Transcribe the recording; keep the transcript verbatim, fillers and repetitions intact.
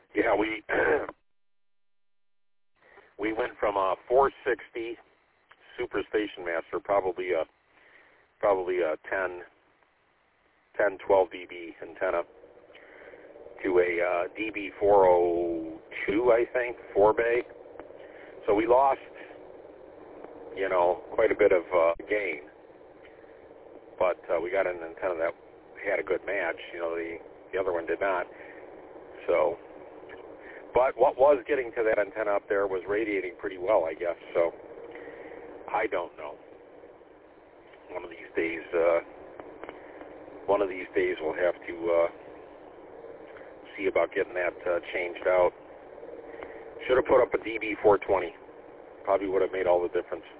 Yeah, we we went from a four sixty Super Station Master, probably a probably a ten, ten, twelve dB antenna, to a uh, D B four oh two, I think, four bay. So we lost, you know, quite a bit of uh, gain, but uh, we got an antenna that had a good match. You know, the the other one did not. So, but what was getting to that antenna up there was radiating pretty well, I guess. So, I don't know. One of these days, uh, one of these days we'll have to uh, see about getting that uh, changed out. Should have put up a D B four twenty. Probably would have made all the difference.